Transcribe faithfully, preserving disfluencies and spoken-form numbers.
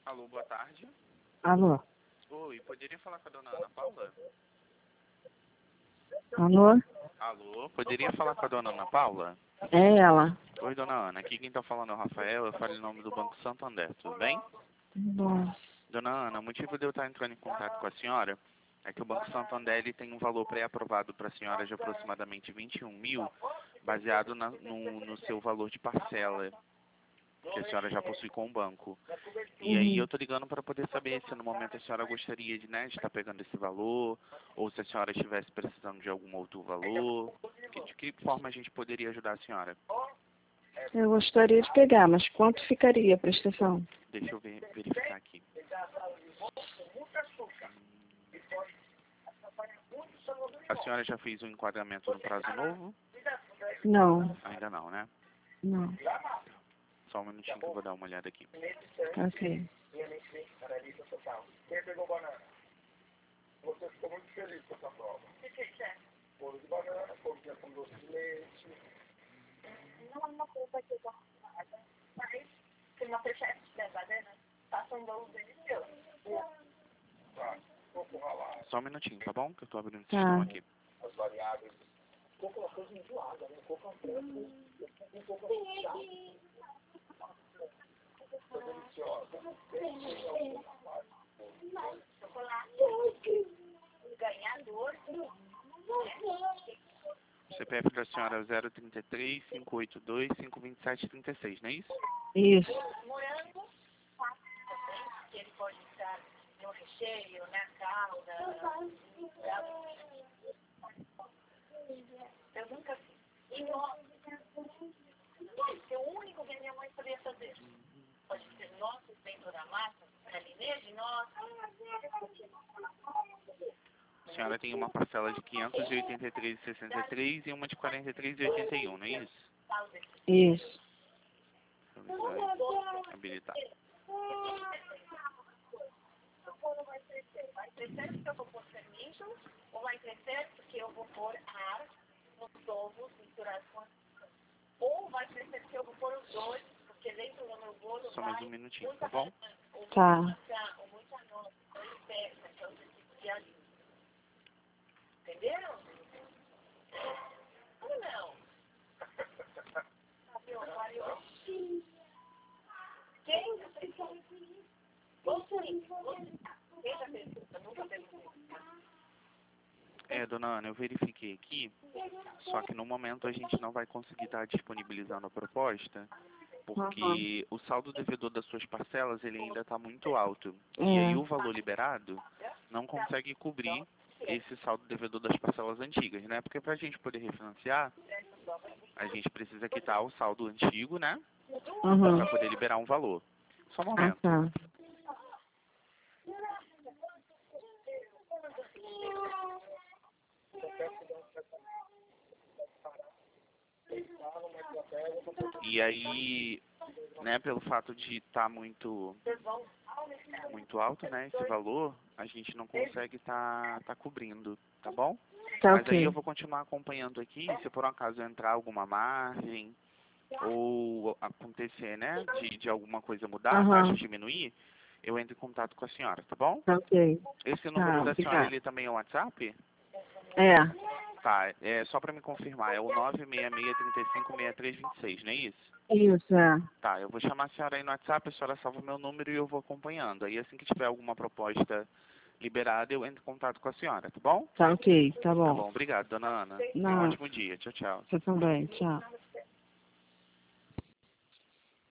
Alô, boa tarde. Alô? Oi, poderia falar com a dona Ana Paula? Alô? Alô, poderia falar com a dona Ana Paula? É ela. Oi, dona Ana, aqui quem tá falando é o Rafael, eu falo em nome do Banco Santander, tudo bem? Tudo bom. Dona Ana, o motivo de eu estar entrando em contato com a senhora é que o Banco Santander ele tem um valor pré-aprovado para a senhora de aproximadamente vinte e um mil, baseado na, no, no seu valor de parcela que a senhora já possui com o banco. E aí Uhum. eu tô ligando para poder saber se no momento a senhora gostaria de, né, de estar pegando esse valor, ou se a senhora estivesse precisando de algum outro valor, que, de que forma a gente poderia ajudar a senhora? Eu gostaria de pegar, mas quanto ficaria a prestação? Deixa eu ver, verificar aqui. A senhora já fez o enquadramento no prazo novo? Não, Ainda não, né? não. Só um minutinho que eu vou dar uma olhada aqui. Ok. Você ficou muito feliz com essa prova. O que que é? Bolo de banana, pãozinho com doce de leite. Não é uma coisa que eu gosto nada, mas se uma fechada de banana, faça um bolo delicioso. Tá, coco ralado. Só um minutinho, tá bom? Que eu tô abrindo o Tá. sistema aqui. As variáveis. Coco é uma coisa enjoada, né? Coco é um treco. Um coco é Foi deliciosa. Chocolate. Ganhador. O C P F da senhora é zero trinta e três, quinhentos e oitenta e dois, quinhentos e vinte e sete, trinta e seis, não é isso? Isso. Morango, que ele pode estar no recheio, na calda. Eu nunca fiz. E nós, o único que a minha mãe podia fazer. Pode ser nosso dentro da massa, galinha de nós. A senhora tem uma parcela de quinhentos e oitenta e três reais e sessenta e três centavos e uma de quarenta e três reais e oitenta e um, não é isso? Isso. Deixa eu ver se vai habilitar. Vai crescer. Vai crescer porque eu vou pôr fermento, ou vai crescer porque eu vou pôr ar nos ovos misturados com açúcar. Ou vai crescer porque eu vou pôr os dois, porque dentro do meu bolo Só vai mais um minutinho, tá bom? Tá. ou muita noz, ou peça, que é outro tipo de alimento. Entenderam? Ou não? Sabe, o Mario? Quem já fez isso? Você? Quem já fez isso? Eu nunca fez isso. É, dona Ana, eu verifiquei aqui, só que no momento a gente não vai conseguir estar disponibilizando a proposta, porque o saldo devedor das suas parcelas, ele ainda está muito alto. E aí É. o valor liberado não consegue cobrir esse saldo devedor das parcelas antigas, né? Porque para a gente poder refinanciar, a gente precisa quitar o saldo antigo, né? Uhum. Para poder liberar um valor. Só um Ah, momento. tá. E aí, né, pelo fato de estar muito muito alto, né, esse valor, a gente não consegue estar tá, tá cobrindo, tá bom? Tá Mas aí ok. eu vou continuar acompanhando aqui, se por um acaso entrar alguma margem ou acontecer, né, de, de alguma coisa mudar, a taxa Aham. diminuir, eu entro em contato com a senhora, tá bom? Tá ok. Esse Tá, número da senhora, obrigada. ele também é o WhatsApp? É. Tá, é só para me confirmar, é o nove seis seis, três cinco, seis três dois seis, não é isso? Isso, é. Tá, eu vou chamar a senhora aí no WhatsApp, a senhora salva o meu número e eu vou acompanhando. Aí assim que tiver alguma proposta liberada, eu entro em contato com a senhora, tá bom? Tá ok, tá Tá bom. bom, obrigado, dona Ana. Tenha um Não, ótimo dia. Tchau, tchau. você também. Tchau.